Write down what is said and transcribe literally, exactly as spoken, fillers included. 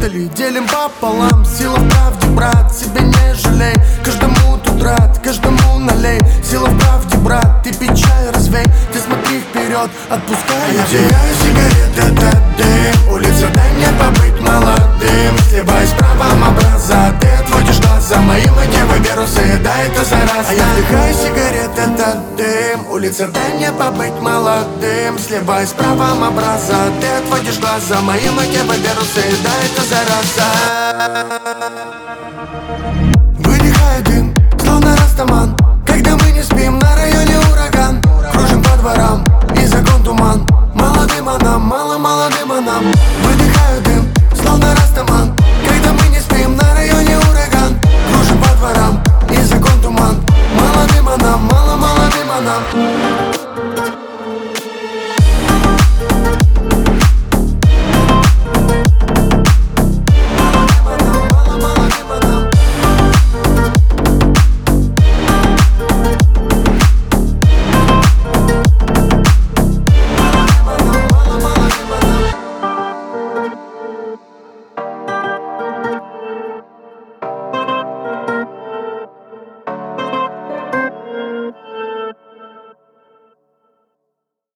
отдали, делим пополам. Сила в правде, брат, себя не жалей. Каждому тут рад, каждому налей. Сила в правде, брат, ты печаль развей. Ты смотри вперед, отпускай. Я теряю сигарет, это дым. Улица, дай мне побыть молодым. Сливай с правом образа, ты отводишь глаза. Мои мотивы вирусы, да это зараза. А я вдыхаю сигарет, это дым. Улица, дай мне побыть молодым. Сливай с правом образа, ты отводишь глаза. Мои мотивы вирусы, да это зараза.